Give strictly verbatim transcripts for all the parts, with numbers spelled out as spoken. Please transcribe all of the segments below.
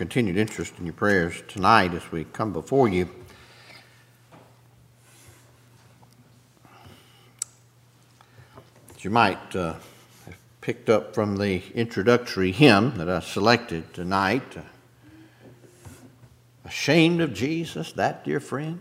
continued interest in your prayers tonight as we come before you. As you might uh, have picked up from the introductory hymn that I selected tonight, uh, ashamed of Jesus, that dear friend.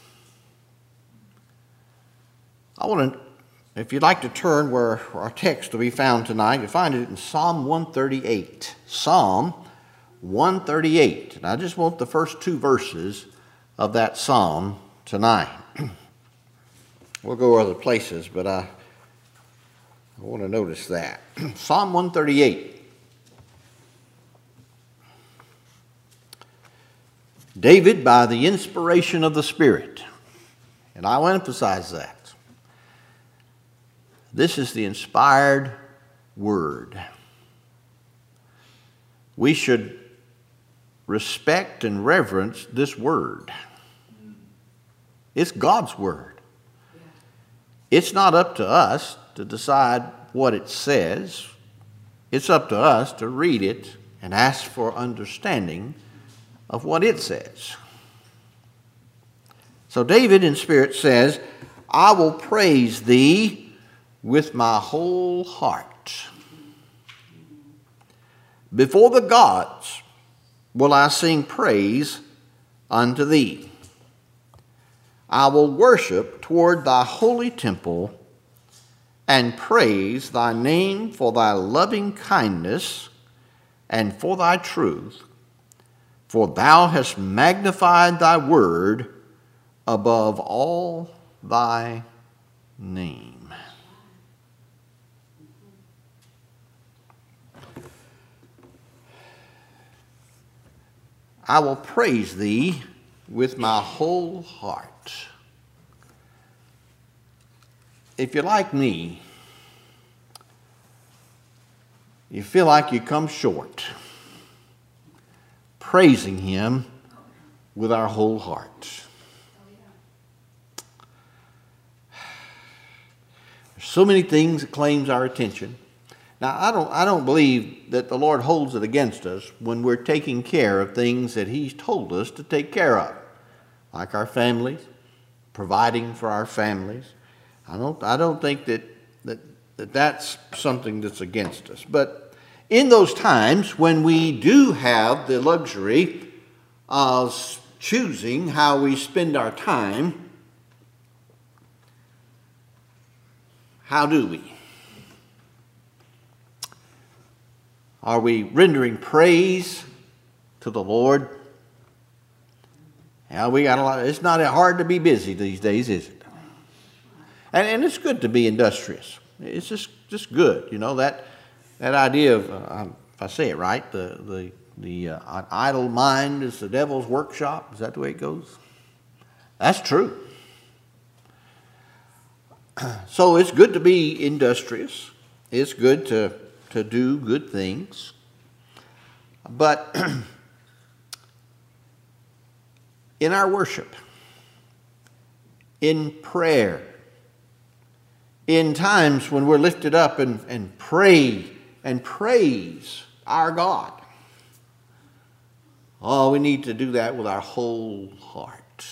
I want to, if you'd like to turn where our text will be found tonight, you find it in Psalm one thirty-eight. Psalm one thirty-eight. And I just want the first two verses of that psalm tonight. We'll go other places, but I, I want to notice that. Psalm one thirty-eight. David, by the inspiration of the Spirit, and I will emphasize that. This is the inspired word. We should respect and reverence this word. It's God's word. It's not up to us to decide what it says. It's up to us to read it and ask for understanding of what it says. So David in spirit says, I will praise thee with my whole heart. Before the gods will I sing praise unto thee. I will worship toward thy holy temple and praise thy name for thy loving kindness and for thy truth, for thou hast magnified thy word above all thy name. I will praise thee with my whole heart. If you're like me, you feel like you come short praising him with our whole heart. There's so many things that claims our attention. Now, I don't, I don't believe that the Lord holds it against us when we're taking care of things that he's told us to take care of, like our families, providing for our families. I don't, I don't think that, that, that that's something that's against us. But in those times when we do have the luxury of choosing how we spend our time, how do we? Are we rendering praise to the Lord? Yeah, we got a lot. It's not hard to be busy these days, is it? And, and it's good to be industrious. It's just, just good, you know, that that idea of, uh, if I say it right, the the the uh, an idle mind is the devil's workshop. Is that the way it goes? That's true. So it's good to be industrious. It's good to to do good things. But in our worship, in prayer, in times when we're lifted up and, and pray and praise our God, oh, we need to do that with our whole heart.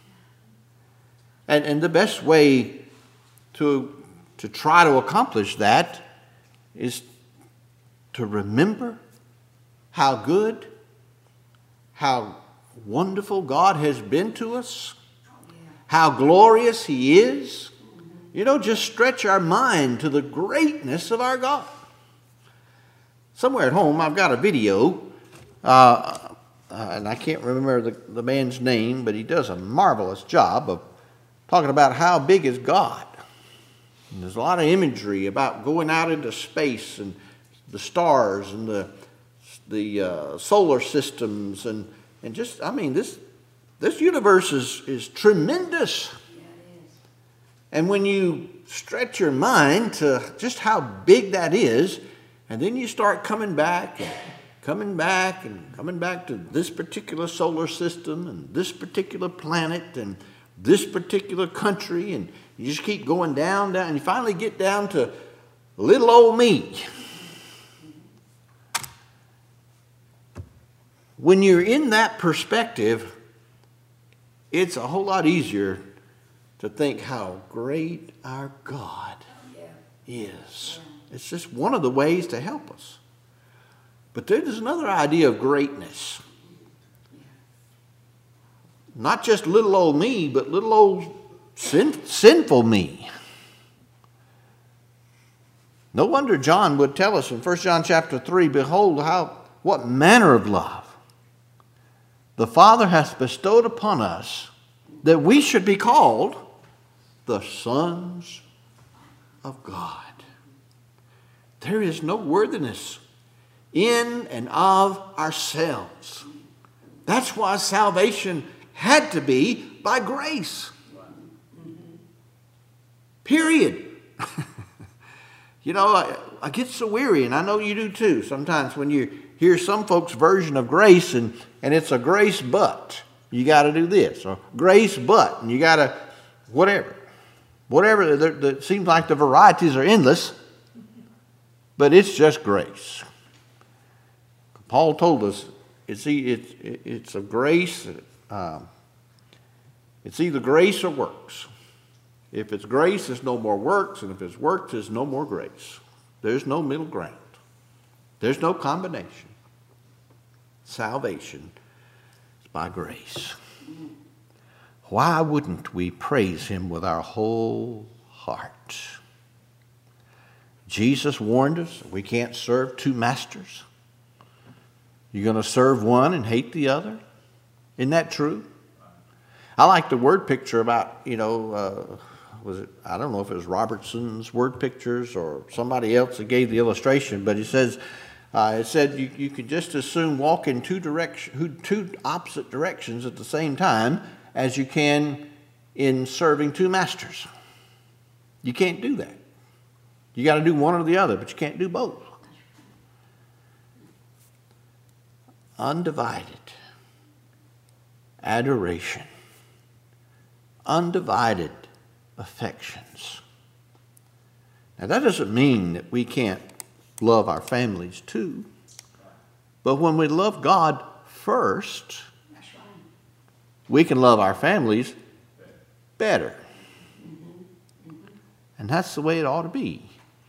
And, and the best way to, to try to accomplish that is to remember how good, how wonderful God has been to us, how glorious he is. You know, just stretch our mind to the greatness of our God. Somewhere at home, I've got a video, uh, uh, and I can't remember the, the man's name, but he does a marvelous job of talking about how big is God. And there's a lot of imagery about going out into space and the stars and the the uh, solar systems and and just I mean this this universe is is tremendous. Yeah, it is. And when you stretch your mind to just how big that is, and then you start coming back and coming back and coming back to this particular solar system and this particular planet and this particular country, and you just keep going down, down, and you finally get down to little old me. when you're in that perspective, it's a whole lot easier to think how great our God is. It's just one of the ways to help us. But there's another idea of greatness. Not just little old me, but little old sin, sinful me. No wonder John would tell us in First John chapter three, behold, how what manner of love the Father hath bestowed upon us, that we should be called the sons of God. There is no worthiness in and of ourselves. That's why salvation had to be by grace. Period. You know, I, I get so weary, and I know you do too, sometimes when you hear some folks' version of grace, and, and it's a grace but. You got to do this, or grace but, and you got to whatever. Whatever, it seems like the varieties are endless, but it's just grace. Paul told us it's, it's, it's a grace, um, it's either grace or works. If it's grace, there's no more works, and if it's works, there's no more grace. There's no middle ground. There's no combination. Salvation is by grace. Why wouldn't we praise him with our whole heart? Jesus warned us we can't serve two masters. You're going to serve one and hate the other. Isn't that true? I like the word picture about, you know, uh, was it, I don't know if it was Robertson's word pictures or somebody else that gave the illustration, but he says, uh, it said you, you could just as soon walk in two direction, two opposite directions at the same time as you can in serving two masters. You can't do that. You got to do one or the other, but you can't do both. Undivided adoration, undivided affections. Now that doesn't mean that we can't love our families too, but when we love God first, we can love our families better. And that's the way it ought to be.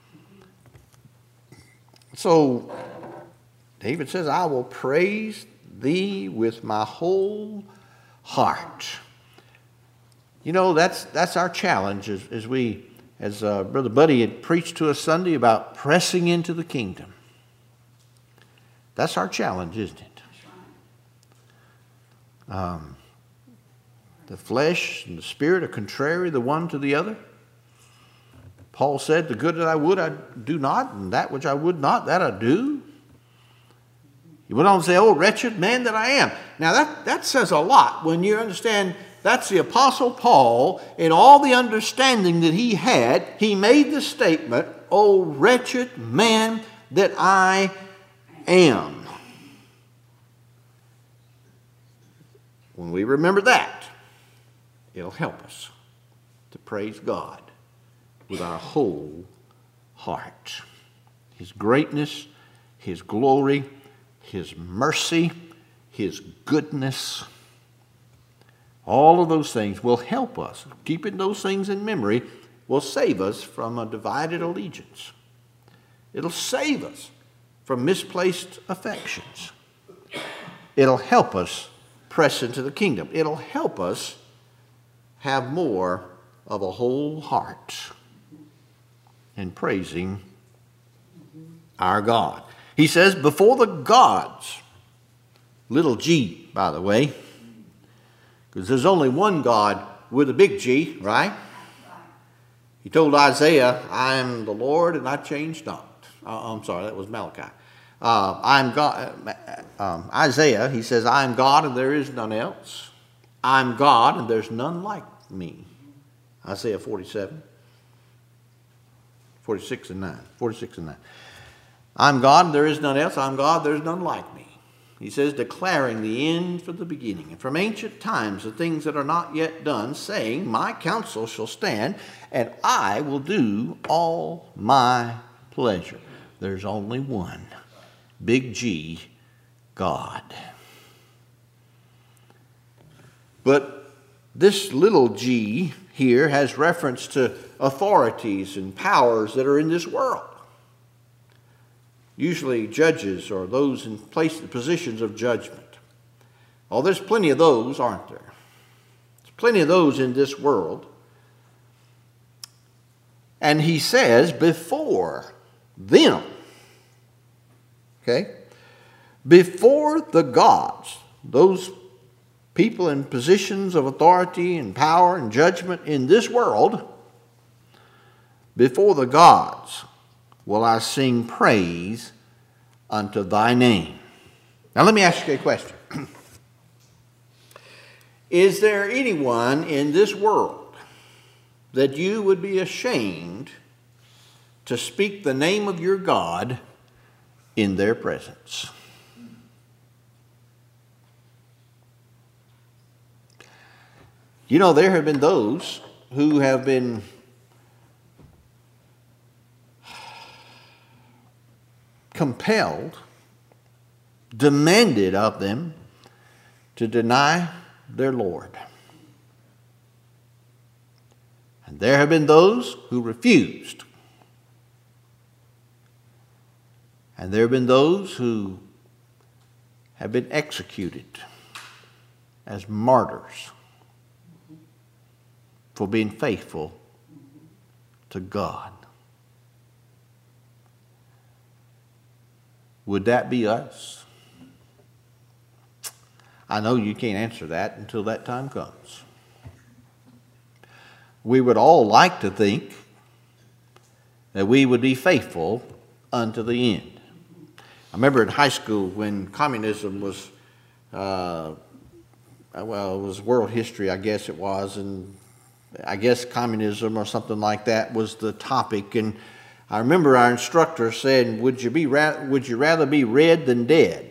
So David says, I will praise thee with my whole heart. You know, that's that's our challenge as, as we, as uh, Brother Buddy had preached to us Sunday about pressing into the kingdom. That's our challenge, isn't it? Um, the flesh and the spirit are contrary the one to the other. Paul said, the good that I would I do not, and that which I would not, that I do. He went on to say, oh, wretched man that I am. Now that, that says a lot when you understand that's the Apostle Paul. In all the understanding that he had, he made the statement, oh, wretched man that I am. When we remember that, it'll help us to praise God with our whole heart. His greatness, his glory, his mercy, his goodness, all of those things will help us. Keeping those things in memory will save us from a divided allegiance. It'll save us from misplaced affections. It'll help us press into the kingdom. It'll help us have more of a whole heart in praising our God. He says, before the gods, little g, by the way, because there's only one God with a big G, right? He told Isaiah, I am the Lord and I change not. Uh, I'm sorry, that was Malachi. Uh, I am God. Uh, um, Isaiah, he says, I am God and there is none else. I am God and there's none like me. Isaiah forty-seven, forty-six and nine. forty-six and nine. I'm God and there is none else. I'm God, there is none like me. He says, declaring the end from the beginning, and from ancient times the things that are not yet done, saying, my counsel shall stand, and I will do all my pleasure. There's only one, big G, God. But this little g here has reference to authorities and powers that are in this world. Usually judges or those in place, positions of judgment. Oh, there's plenty of those, aren't there? There's plenty of those in this world. And he says, before them, okay, before the gods, those people in positions of authority and power and judgment in this world, before the gods will I sing praise unto thy name. Now let me ask you a question. Is there anyone in this world that you would be ashamed to speak the name of your God in their presence? You know, there have been those who have been compelled, demanded of them to deny their Lord. And there have been those who refused. And there have been those who have been executed as martyrs for being faithful to God. Would that be us? I know you can't answer that until that time comes. We would all like to think that we would be faithful unto the end. I remember in high school when communism was, uh, well, it was world history, I guess it was, and I guess communism or something like that was the topic. And I remember our instructor said, would you be ra- would you rather be red than dead?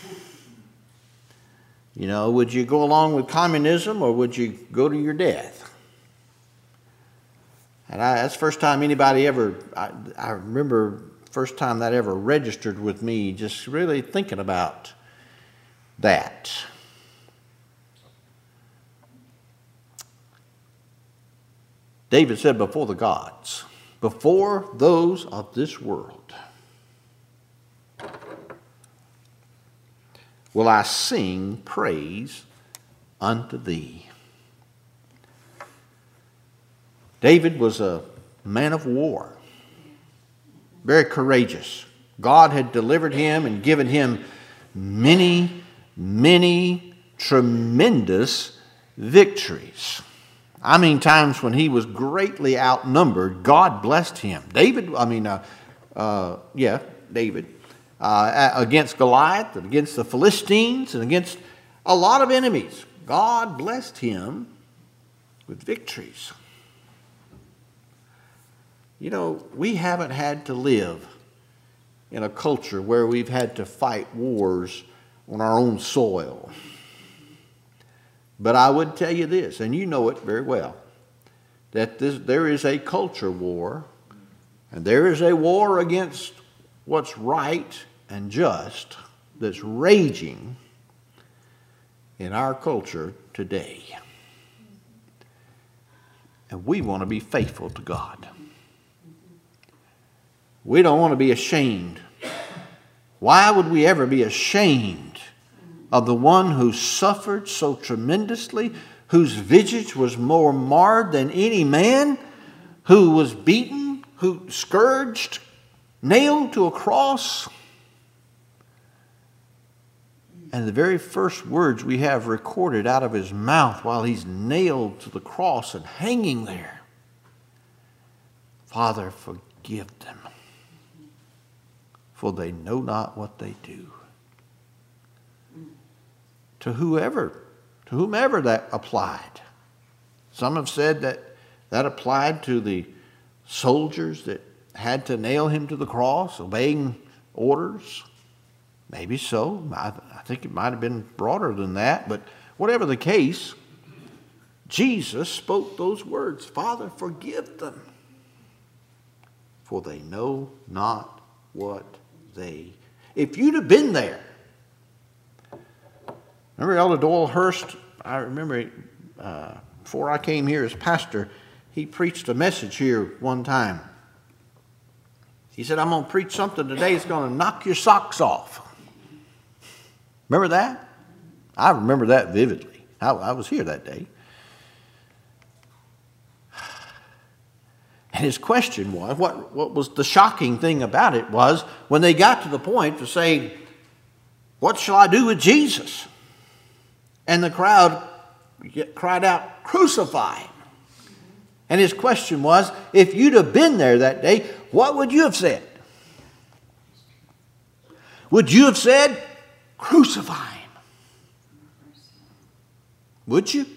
You know, would you go along with communism or would you go to your death? And I, that's the first time anybody ever, I, I remember first time that ever registered with me, just really thinking about that. David said, before the gods, before those of this world, will I sing praise unto thee. David was a man of war, very courageous. God had delivered him and given him many, many tremendous victories. I mean, times when he was greatly outnumbered, God blessed him. David, I mean, uh, uh, yeah, David, uh, against Goliath and against the Philistines and against a lot of enemies. God blessed him with victories. You know, we haven't had to live in a culture where we've had to fight wars on our own soil. But I would tell you this, and you know it very well, that this, there is a culture war, and there is a war against what's right and just that's raging in our culture today. And we want to be faithful to God. We don't want to be ashamed. Why would we ever be ashamed of the one who suffered so tremendously, whose visage was more marred than any man, who was beaten, who scourged, nailed to a cross? And the very first words we have recorded out of his mouth while he's nailed to the cross and hanging there, Father, forgive them, for they know not what they do. To whoever, to whomever that applied. Some have said that that applied to the soldiers that had to nail him to the cross, obeying orders. Maybe so. I, I think it might have been broader than that. But whatever the case, Jesus spoke those words, Father, forgive them, for they know not what they. If you'd have been there, remember Elder Doyle Hurst, I remember uh, before I came here as pastor, he preached a message here one time. He said, I'm going to preach something today that's going to knock your socks off. Remember that? I remember that vividly. I, I was here that day. And his question was, what, what was the shocking thing about it was when they got to the point to say, what shall I do with Jesus? And the crowd cried out, crucify him. And his question was, if you'd have been there that day, what would you have said? Would you have said, crucify him? Would you?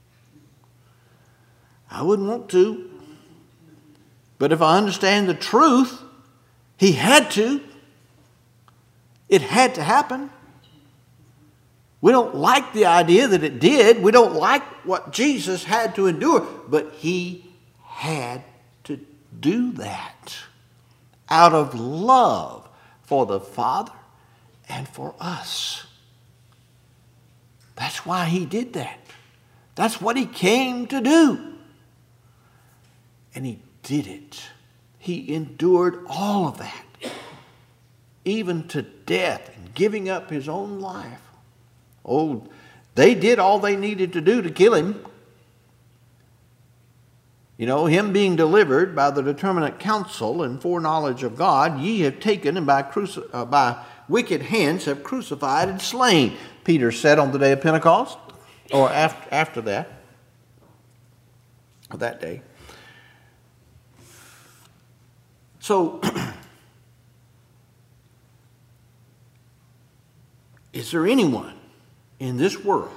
I wouldn't want to. But if I understand the truth, he had to. It had to happen. We don't like the idea that it did. We don't like what Jesus had to endure. But he had to do that out of love for the Father and for us. That's why he did that. That's what he came to do. And he did it. He endured all of that, even to death and giving up his own life. Oh, they did all they needed to do to kill him. You know, him being delivered by the determinate counsel and foreknowledge of God, ye have taken and by, cruci- uh, by wicked hands have crucified and slain, Peter said on the day of Pentecost, or after, after that, or that day. So, is there anyone in this world?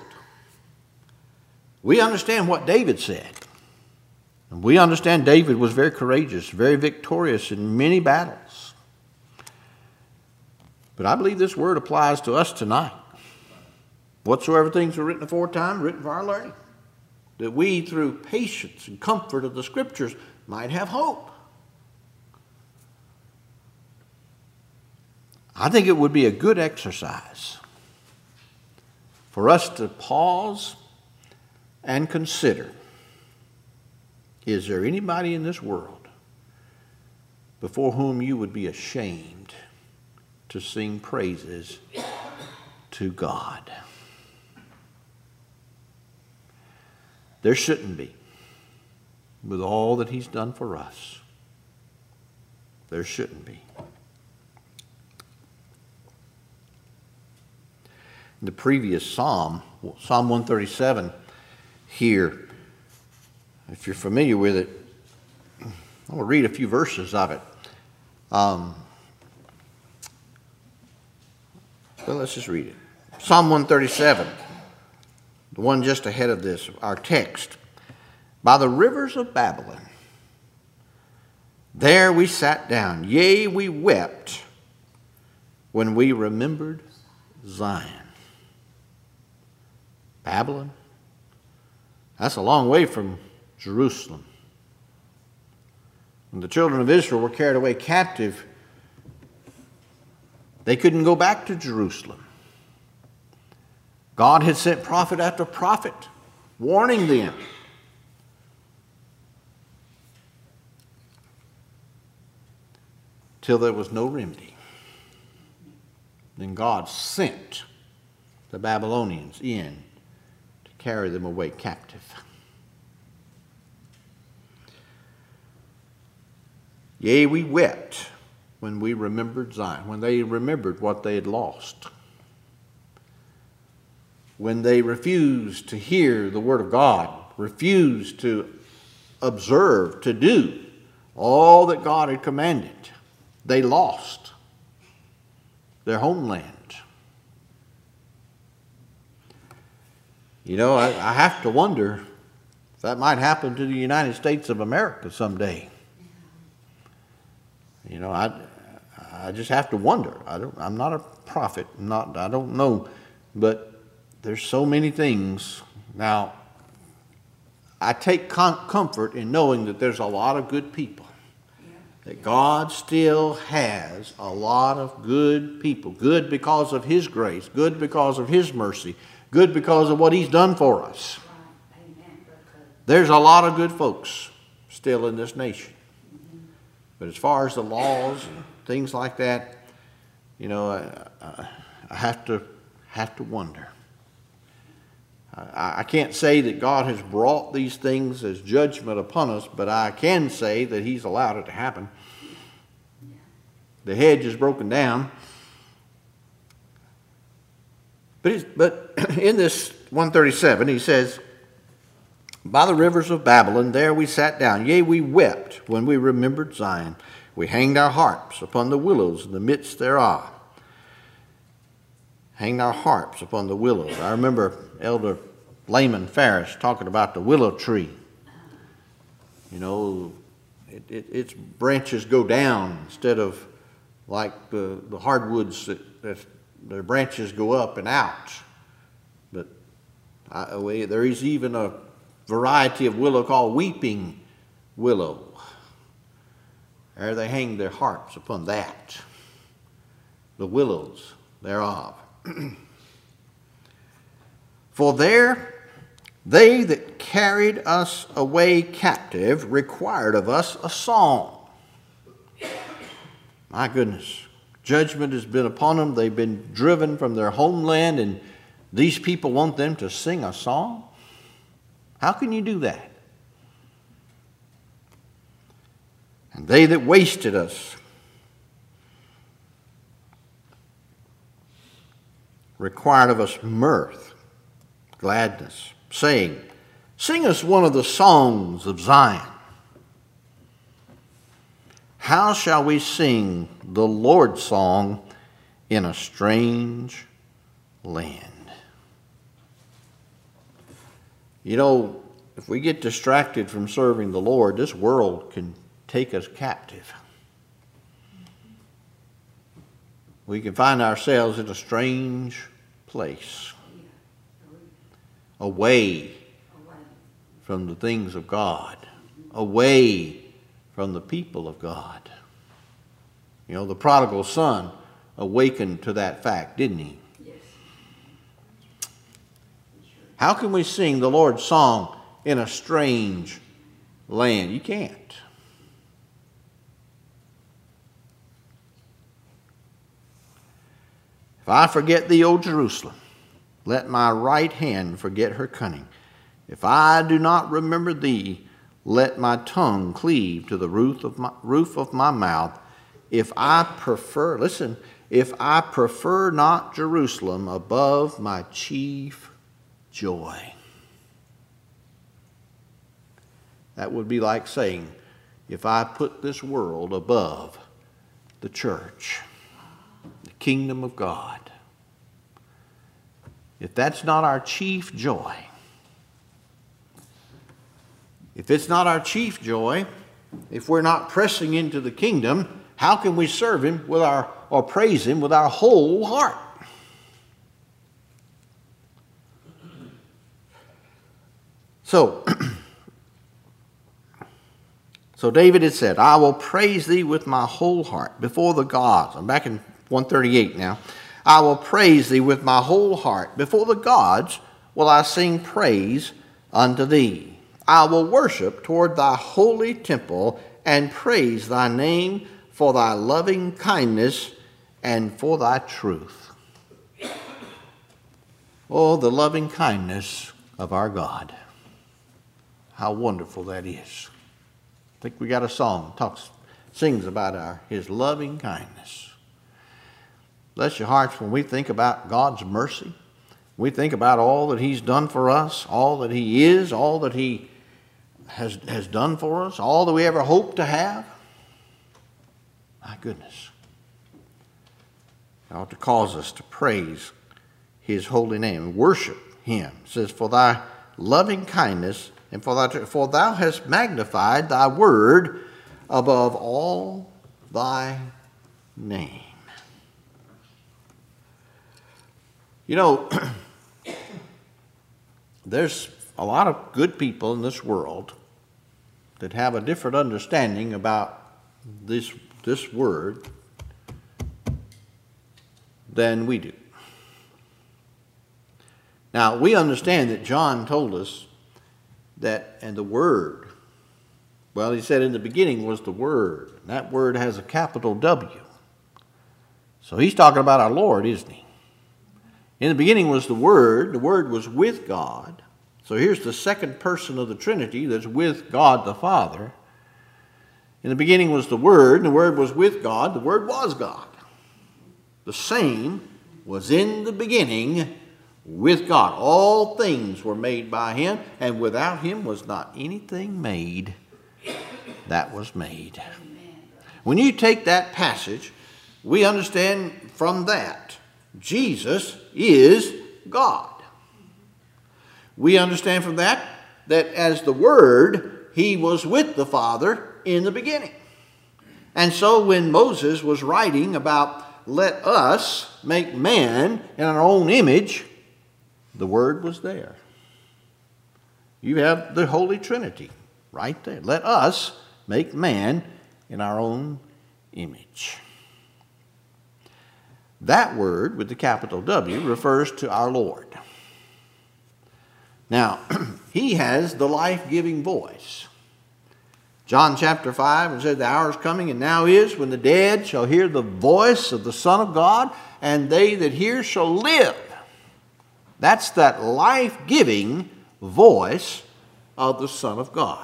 We understand what David said. And we understand David was very courageous, very victorious in many battles. But I believe this word applies to us tonight. Whatsoever things were written aforetime, written for our learning, that we, through patience and comfort of the Scriptures, might have hope. I think it would be a good exercise for us to pause and consider, is there anybody in this world before whom you would be ashamed to sing praises to God? There shouldn't be, with all that he's done for us. There shouldn't be. In the previous psalm, Psalm one thirty-seven, here, if you're familiar with it, I will read a few verses of it. Um, well, let's just read it. Psalm one thirty-seven, the one just ahead of this, our text. By the rivers of Babylon, there we sat down, yea, we wept when we remembered Zion. Babylon, that's a long way from Jerusalem. When the children of Israel were carried away captive, they couldn't go back to Jerusalem. God had sent prophet after prophet, warning them. Till there was no remedy. Then God sent the Babylonians in to carry them away captive. Yea, we wept when we remembered Zion, when they remembered what they had lost. When they refused to hear the word of God, refused to observe, to do all that God had commanded, they lost their homeland. You know, I, I have to wonder if that might happen to the United States of America someday. You know, I, I just have to wonder. I don't, I'm not a prophet. I'm not, I don't know. But there's so many things. Now, I take com- comfort in knowing that there's a lot of good people. That God still has a lot of good people. Good because of His grace. Good because of His mercy. Good because of what he's done for us. There's a lot of good folks still in this nation. But as far as the laws and things like that, you know, I, I, I have to have to wonder. I, I can't say that God has brought these things as judgment upon us, but I can say that he's allowed it to happen. The hedge is broken down. But, it's, but in this one thirty-seven, he says, by the rivers of Babylon, there we sat down. Yea, we wept when we remembered Zion. We hanged our harps upon the willows in the midst thereof. Hanged our harps upon the willows. I remember Elder Layman Ferris talking about the willow tree. You know, it, it, its branches go down instead of like the, the hardwoods that, that their branches go up and out. But I, there is even a variety of willow called weeping willow. There they hang their harps upon that, the willows thereof. For there they that carried us away captive required of us a song. My goodness, judgment has been upon them. They've been driven from their homeland, and these people want them to sing a song? How can you do that? And they that wasted us required of us mirth, gladness, saying, sing us one of the songs of Zion. How shall we sing the Lord's song in a strange land? You know, if we get distracted from serving the Lord, this world can take us captive. We can find ourselves in a strange place, away from the things of God, away from the people of God. You know, the prodigal son awakened to that fact, didn't he? Yes. How can we sing the Lord's song in a strange land? You can't. If I forget thee, O Jerusalem, let my right hand forget her cunning. If I do not remember thee, let my tongue cleave to the roof of my, roof of my mouth. If I prefer, listen, if I prefer not Jerusalem above my chief joy. That would be like saying, if I put this world above the church, the kingdom of God. If that's not our chief joy, if it's not our chief joy, if we're not pressing into the kingdom, how can we serve him with our, or praise him with our whole heart? So, so David had said, I will praise thee with my whole heart before the gods. I'm back in one thirty-eight now. I will praise thee with my whole heart. Before the gods will I sing praise unto thee. I will worship toward thy holy temple and praise thy name for thy loving kindness and for thy truth. Oh, the loving kindness of our God. How wonderful that is. I think we got a song that talks, sings about our his loving kindness. Bless your hearts when we think about God's mercy. We think about all that he's done for us, all that he is, all that he has, has done for us, all that we ever hope to have. My goodness. It ought to cause us to praise his holy name and worship him. It says, for thy loving kindness and for, thy, for thou hast magnified thy word above all thy name. You know, there's a lot of good people in this world that have a different understanding about this, this word than we do. Now, we understand that John told us that, and the Word, well, he said in the beginning was the Word. And that word has a capital W. So he's talking about our Lord, isn't he? In the beginning was the Word. The Word was with God. So here's the second person of the Trinity that's with God the Father. In the beginning was the Word, and the Word was with God. The Word was God. The same was in the beginning with God. All things were made by him, and without him was not anything made that was made. When you take that passage, we understand from that Jesus is God. We understand from that that as the Word, he was with the Father in the beginning. And so when Moses was writing about let us make man in our own image, the Word was there. You have the Holy Trinity right there. Let us make man in our own image. That word with the capital W refers to our Lord. Now, he has the life-giving voice. John chapter five, and said, the hour is coming, and now is, when the dead shall hear the voice of the Son of God, and they that hear shall live. That's that life-giving voice of the Son of God.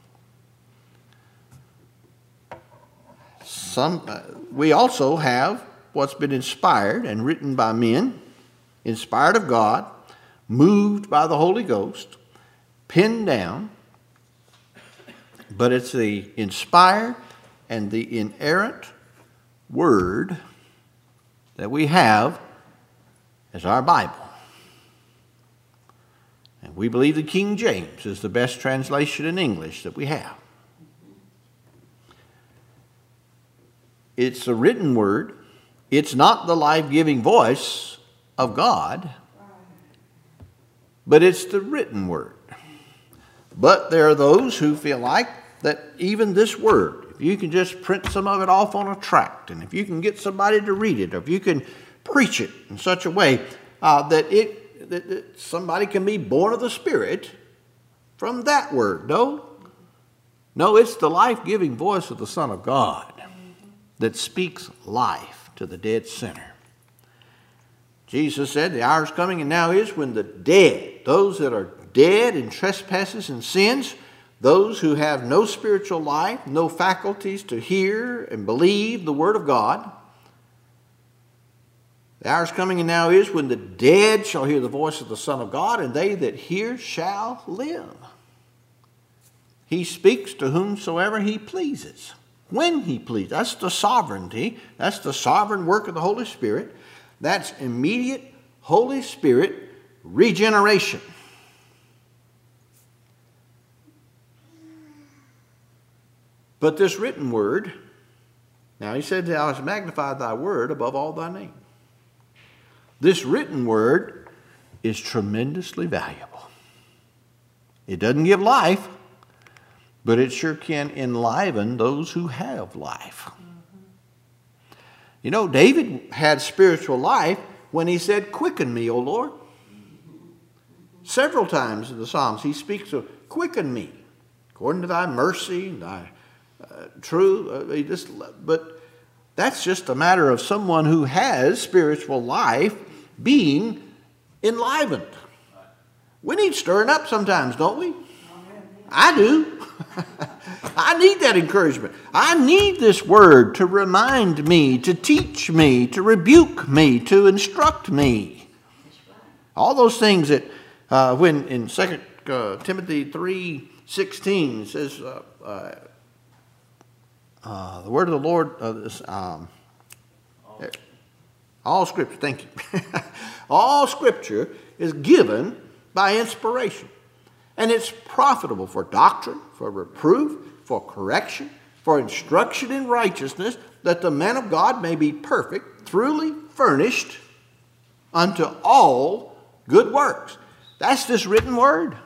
Some, uh, we also have what's been inspired and written by men, inspired of God, moved by the Holy Ghost, pinned down, but it's the inspired and the inerrant word that we have as our Bible. And we believe the King James is the best translation in English that we have. It's a written word. It's not the life-giving voice of God, but it's the written word. But there are those who feel like that even this word, if you can just print some of it off on a tract, and if you can get somebody to read it, or if you can preach it in such a way uh, that it that, that somebody can be born of the Spirit from that word. No, no, it's the life-giving voice of the Son of God that speaks life to the dead sinner. Jesus said, the hour is coming and now is when the dead, those that are dead in trespasses and sins, those who have no spiritual life, no faculties to hear and believe the Word of God, the hour is coming and now is when the dead shall hear the voice of the Son of God, and they that hear shall live. He speaks to whomsoever he pleases, when he pleases. That's the sovereignty. That's the sovereign work of the Holy Spirit. That's immediate Holy Spirit regeneration. But this written word, now he said, thou hast magnified thy word above all thy name. This written word is tremendously valuable. It doesn't give life, but it sure can enliven those who have life. You know, David had spiritual life when he said, quicken me, O Lord. Several times in the Psalms he speaks of, quicken me, according to thy mercy, and thy uh, truth. Uh, just, but that's just a matter of someone who has spiritual life being enlivened. We need stirring up sometimes, don't we? I do. I need that encouragement. I need this word to remind me, to teach me, to rebuke me, to instruct me. All those things that uh, when in Second uh, Timothy three sixteen it says, uh, uh, uh, the word of the Lord, uh, is, um, all Scripture, thank you. All Scripture is given by inspiration. And it's profitable for doctrine, for reproof, for correction, for instruction in righteousness, that the man of God may be perfect, truly furnished unto all good works. That's this written word.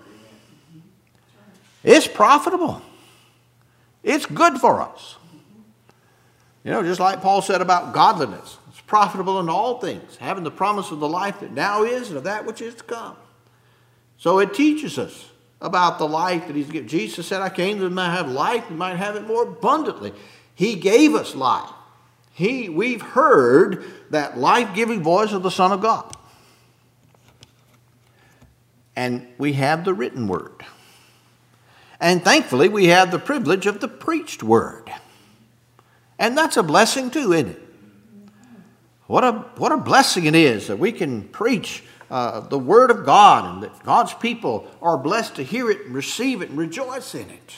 It's profitable. It's good for us. You know, just like Paul said about godliness. It's profitable in all things, having the promise of the life that now is and of that which is to come. So it teaches us about the life that he's given. Jesus said, I came that you might have life, you might have it more abundantly. He gave us life. He, we've heard that life-giving voice of the Son of God. And we have the written word. And thankfully, we have the privilege of the preached word. And that's a blessing too, isn't it? What a, what a blessing it is that we can preach uh, the word of God, and that God's people are blessed to hear it and receive it and rejoice in it.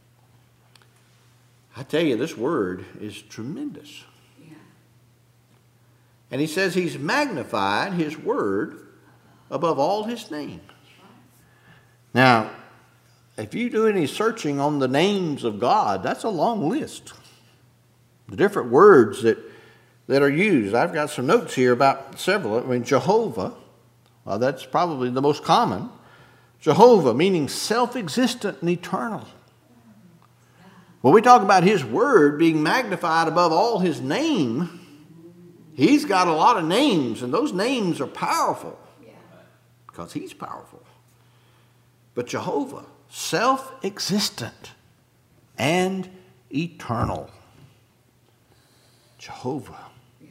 I tell you, this word is tremendous. Yeah. And he says he's magnified his word above all his name. Now, if you do any searching on the names of God, that's a long list. The different words that, that are used. I've got some notes here about several. I mean, Jehovah, well, that's probably the most common. Jehovah, meaning self-existent and eternal. When we talk about his word being magnified above all his name, he's got a lot of names, and those names are powerful because he's powerful. But Jehovah, self-existent and eternal. Jehovah. Yeah.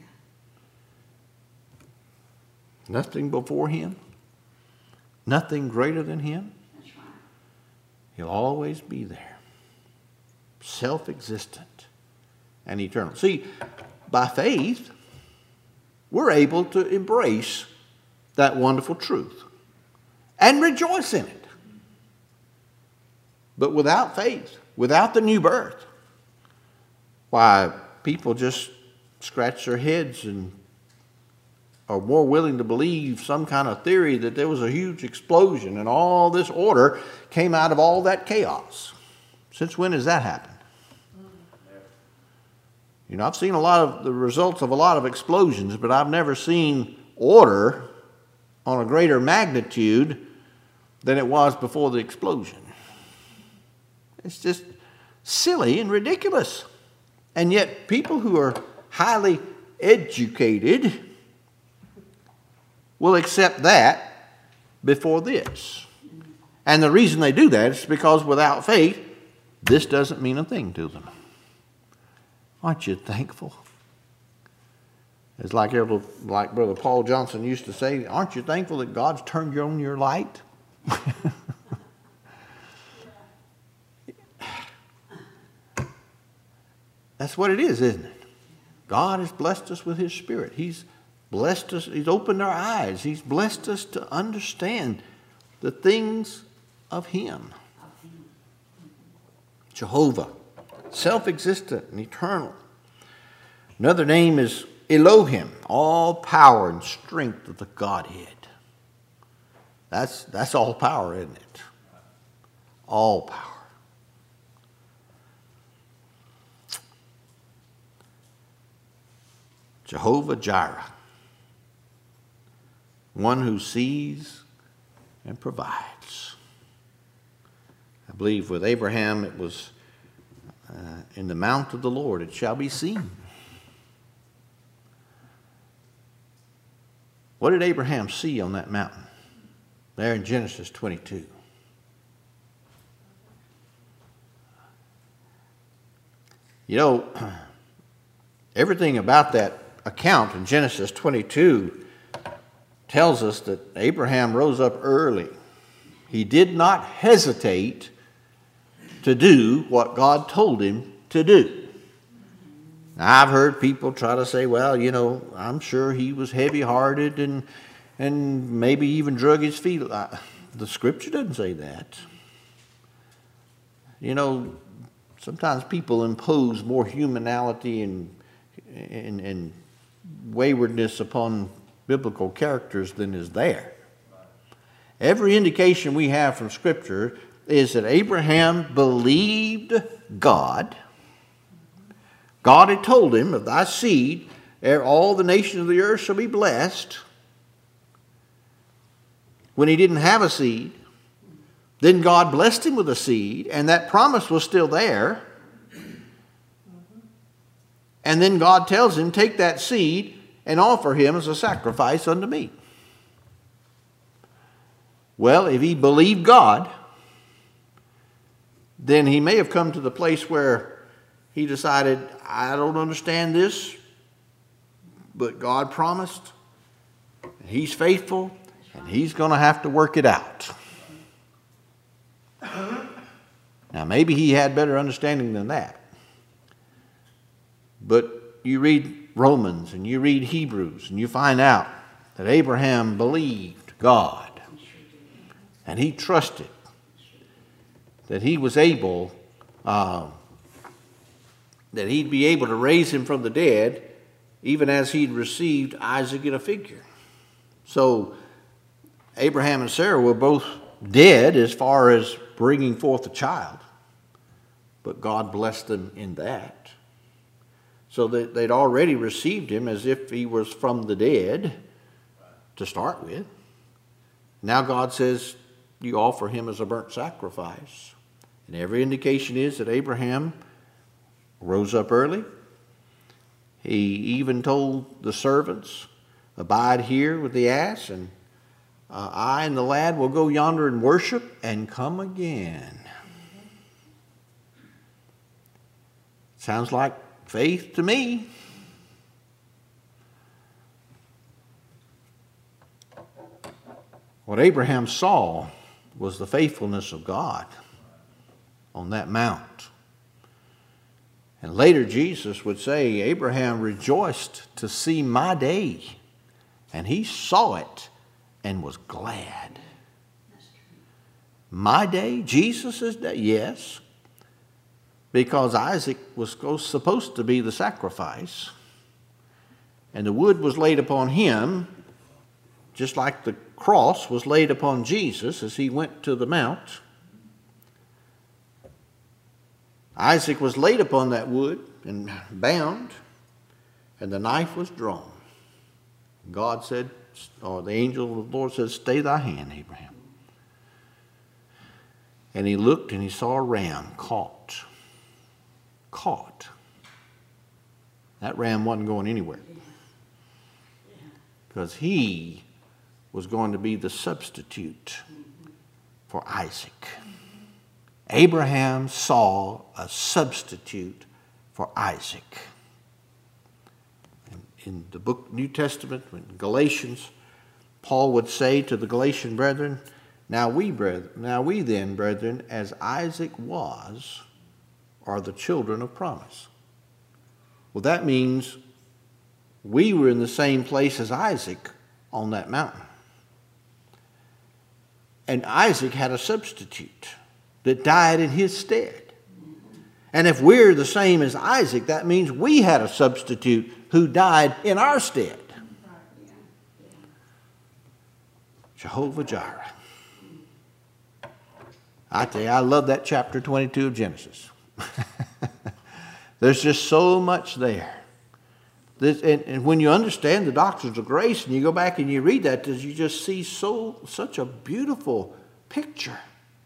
Nothing before him. Nothing greater than him. That's right. He'll always be there. Self-existent and eternal. See, by faith, we're able to embrace that wonderful truth and rejoice in it. But without faith, without the new birth, why, people just scratch their heads and are more willing to believe some kind of theory that there was a huge explosion and all this order came out of all that chaos. Since when has that happened? You know, I've seen a lot of the results of a lot of explosions, but I've never seen order on a greater magnitude than it was before the explosion. It's just silly and ridiculous. And yet people who are highly educated will accept that before this. And the reason they do that is because without faith, this doesn't mean a thing to them. Aren't you thankful? It's like, like Brother Paul Johnson used to say, aren't you thankful that God's turned on your light? That's what it is, isn't it? God has blessed us with his Spirit. He's blessed us. He's opened our eyes. He's blessed us to understand the things of him. Jehovah, self-existent and eternal. Another name is Elohim, all power and strength of the Godhead. That's, that's all power, isn't it? All power. Jehovah Jireh, one who sees and provides. I believe with Abraham it was uh, in the mount of the Lord it shall be seen. What did Abraham see on that mountain? There in Genesis twenty-two. You know, everything about that account in Genesis twenty-two tells us that Abraham rose up early. He did not hesitate to do what God told him to do. Now, I've heard people try to say, well, you know, I'm sure he was heavy-hearted and, and maybe even drug his feet. The Scripture doesn't say that. You know, sometimes people impose more humanality and, and, and waywardness upon biblical characters than is there. Every indication we have from Scripture is that Abraham believed God. God had told him, of thy seed, all the nations of the earth shall be blessed. When he didn't have a seed, then God blessed him with a seed, and that promise was still there. And then God tells him, take that seed and offer him as a sacrifice unto me. Well, if he believed God, then he may have come to the place where he decided, I don't understand this, but God promised, and he's faithful, and he's going to have to work it out. Now, maybe he had better understanding than that. But you read Romans and you read Hebrews, and you find out that Abraham believed God, and he trusted that he was able, uh, that he'd be able to raise him from the dead, even as he'd received Isaac in a figure. So Abraham and Sarah were both dead as far as bringing forth a child, but God blessed them in that. So that they'd already received him as if he was from the dead to start with. Now God says you offer him as a burnt sacrifice. And every indication is that Abraham rose up early. He even told the servants, abide here with the ass, and uh, I and the lad will go yonder and worship and come again. Sounds like faith to me. What Abraham saw was the faithfulness of God on that mount. And later Jesus would say, Abraham rejoiced to see my day, and he saw it and was glad. My day? Jesus' day? Yes. Because Isaac was supposed to be the sacrifice, and the wood was laid upon him, just like the cross was laid upon Jesus as he went to the mount. Isaac was laid upon that wood and bound, and the knife was drawn. God said, or the angel of the Lord said, stay thy hand, Abraham. And he looked and he saw a ram caught. Caught. That ram wasn't going anywhere, because he was going to be the substitute for Isaac. Abraham saw a substitute for Isaac. In the book New Testament, in Galatians, Paul would say to the Galatian brethren, now we, brethren, now we then, brethren, as Isaac was, are the children of promise. Well, that means we were in the same place as Isaac on that mountain. And Isaac had a substitute that died in his stead. And if we're the same as Isaac, that means we had a substitute who died in our stead. Jehovah Jireh. I tell you, I love that chapter twenty-two of Genesis. There's just so much there. This, and, and when you understand the doctrines of grace and you go back and you read that, you just see so such a beautiful picture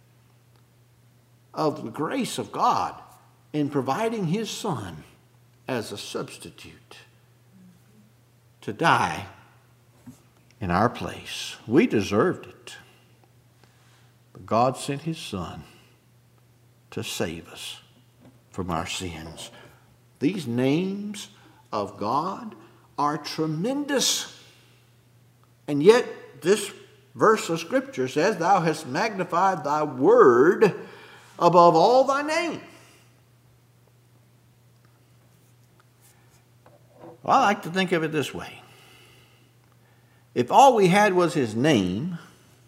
of the grace of God in providing his son as a substitute to die in our place. We deserved it. But God sent his son to save us from our sins. These names of God are tremendous. And yet this verse of Scripture says, thou hast magnified thy word above all thy name. Well, I like to think of it this way. If all we had was his name,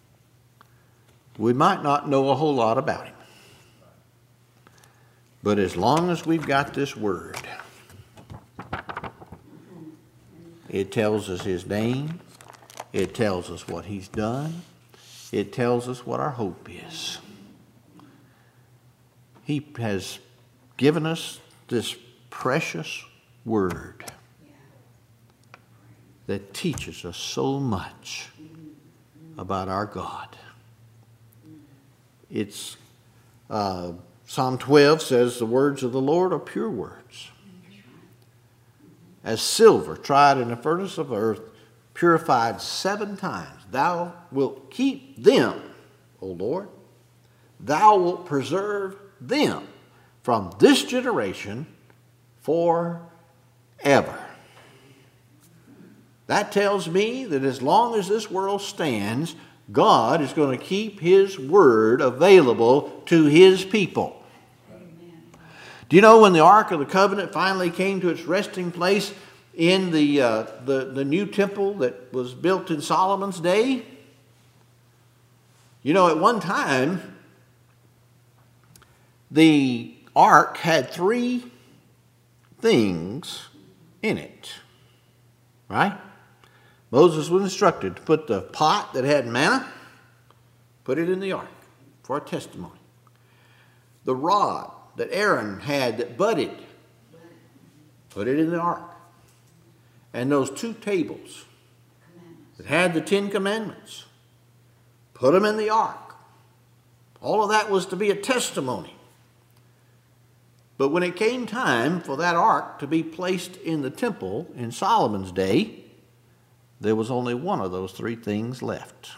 we might not know a whole lot about him. But as long as we've got this word, it tells us his name, it tells us what he's done, it tells us what our hope is. He has given us this precious word that teaches us so much about our God. It's uh, Psalm twelve says the words of the Lord are pure words. As silver tried in the furnace of earth, purified seven times, thou wilt keep them O Lord. Thou wilt preserve them from this generation forever. That tells me that as long as this world stands, God is going to keep His word available to His people. Amen. Do you know when the Ark of the Covenant finally came to its resting place in the, uh, the, the new temple that was built in Solomon's day? You know, at one time, the ark had three things in it, right? Moses was instructed to put the pot that had manna, put it in the ark for a testimony. The rod that Aaron had that budded, put it in the ark. And those two tables that had the Ten Commandments, put them in the ark. All of that was to be a testimony. But when it came time for that ark to be placed in the temple in Solomon's day, there was only one of those three things left.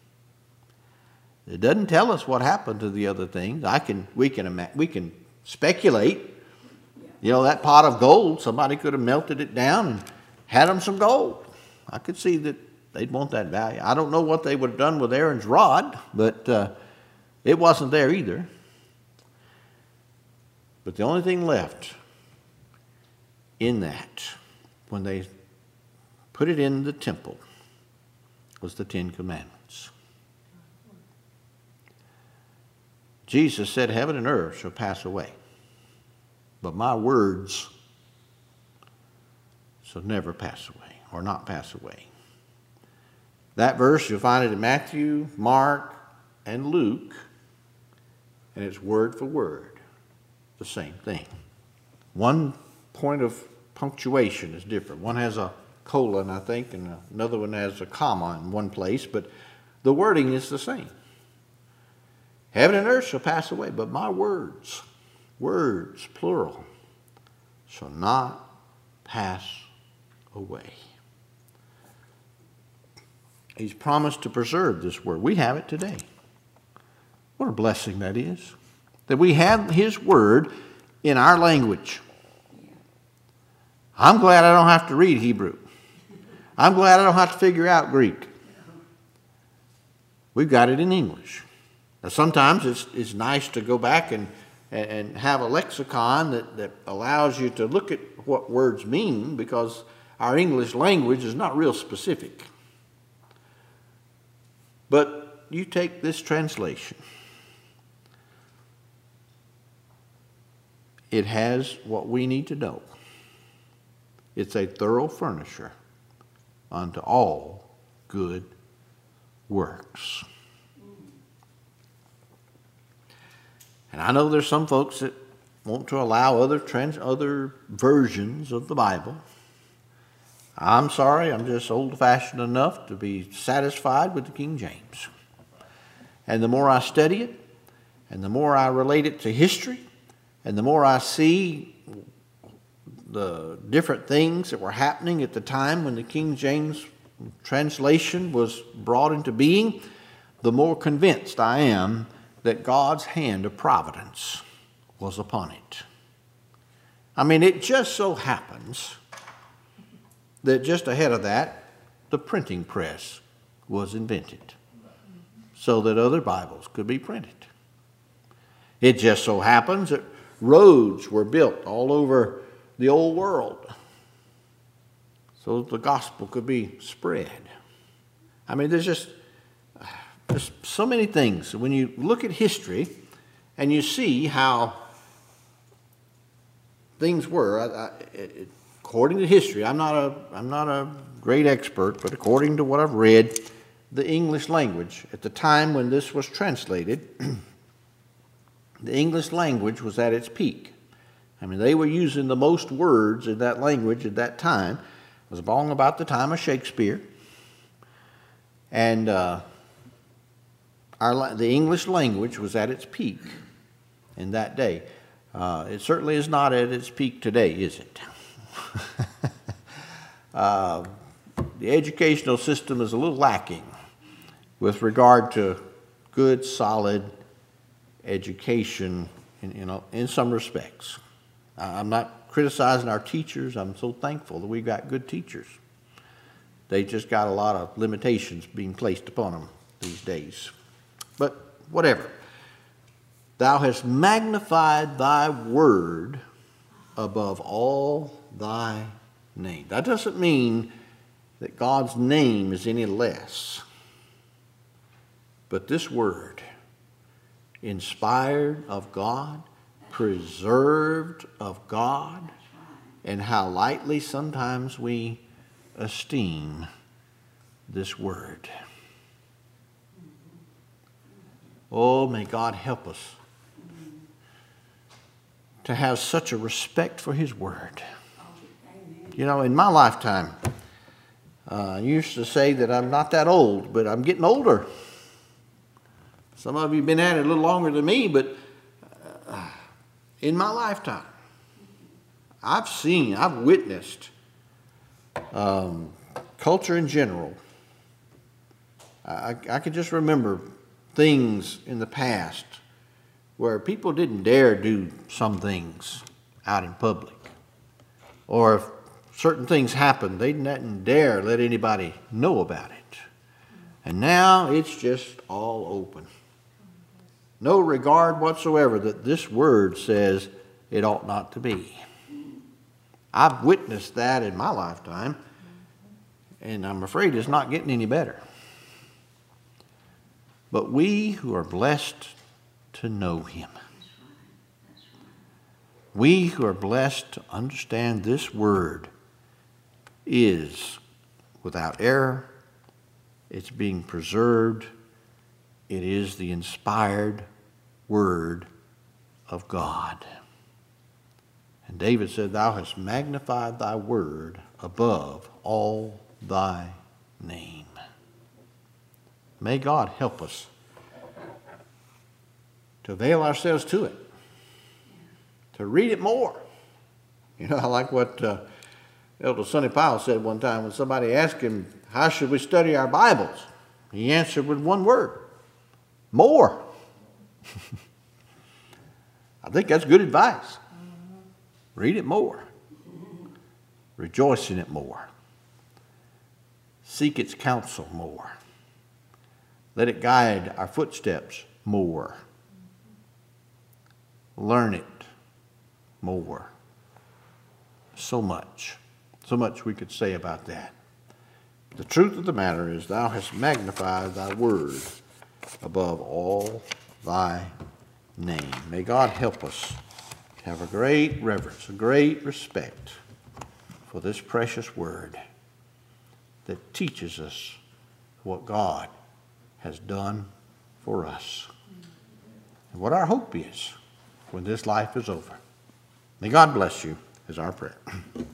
It doesn't tell us what happened to the other things. I can, we can, we can speculate. You know, that pot of gold, somebody could have melted it down and had them some gold. I could see that they'd want that value. I don't know what they would have done with Aaron's rod, but uh, it wasn't there either. But the only thing left in that, when they put it in the temple, was the Ten Commandments. Jesus said, heaven and earth shall pass away, but my words shall never pass away, or not pass away. That verse, you'll find it in Matthew, Mark, and Luke, and it's word for word the same thing. One point of punctuation is different. One has a colon, I think, and another one has a comma in one place, but the wording is the same. Heaven and earth shall pass away, but my words, words, plural, shall not pass away. He's promised to preserve this word. We have it today. What a blessing that is, that we have His word in our language. I'm glad I don't have to read Hebrew. I'm glad I don't have to figure out Greek. We've got it in English. Now, sometimes it's, it's nice to go back and, and have a lexicon that, that allows you to look at what words mean, because our English language is not real specific. But you take this translation. It has what we need to know. It's a thorough furnisher unto all good works. And I know there's some folks that want to allow other trans, other versions of the Bible. I'm sorry, I'm just old-fashioned enough to be satisfied with the King James. And the more I study it, and the more I relate it to history, and the more I see the different things that were happening at the time when the King James translation was brought into being, the more convinced I am that God's hand of providence was upon it. I mean, it just so happens that just ahead of that, the printing press was invented so that other Bibles could be printed. It just so happens that roads were built all over the old world so that the gospel could be spread. I mean, there's just there's so many things. When you look at history and you see how things were, I, I, it, according to history, I'm not a I'm not a great expert, but according to what I've read, the English language at the time when this was translated, the English language was at its peak. I mean, they were using the most words in that language at that time. It was along about the time of Shakespeare. And uh, our, the English language was at its peak in that day. Uh, it certainly is not at its peak today, is it? uh, the educational system is a little lacking with regard to good, solid education in, you know, in some respects. I'm not criticizing our teachers. I'm so thankful that we've got good teachers. They just got a lot of limitations being placed upon them these days. But whatever. Thou hast magnified thy word above all thy name. That doesn't mean that God's name is any less. But this word, inspired of God, preserved of God, and how lightly sometimes we esteem this word. Oh, may God help us to have such a respect for his word. You know, in my lifetime, uh, I used to say that I'm not that old, but I'm getting older. Some of you have been at it a little longer than me, but uh, in my lifetime, I've seen, I've witnessed um, culture in general. I, I can just remember things in the past where people didn't dare do some things out in public. Or if certain things happened, they didn't dare let anybody know about it. And now it's just all open. No regard whatsoever that this word says it ought not to be. I've witnessed that in my lifetime, and I'm afraid it's not getting any better. But we who are blessed to know him, we who are blessed to understand this word is without error, it's being preserved, it is the inspired word of God. And David said, thou hast magnified thy word above all thy name. May God help us to avail ourselves to it, to read it more. You know, I like what uh, Elder Sonny Powell said one time when somebody asked him, how should we study our Bibles? He answered with one word, more. I think that's good advice. Read it more. Rejoice in it more. Seek its counsel more. Let it guide our footsteps more. Learn it more. So much. So much we could say about that. The truth of the matter is, thou hast magnified thy word above all thy name. May God help us to have a great reverence, a great respect for this precious word that teaches us what God has done for us and what our hope is when this life is over. May God bless you, is our prayer.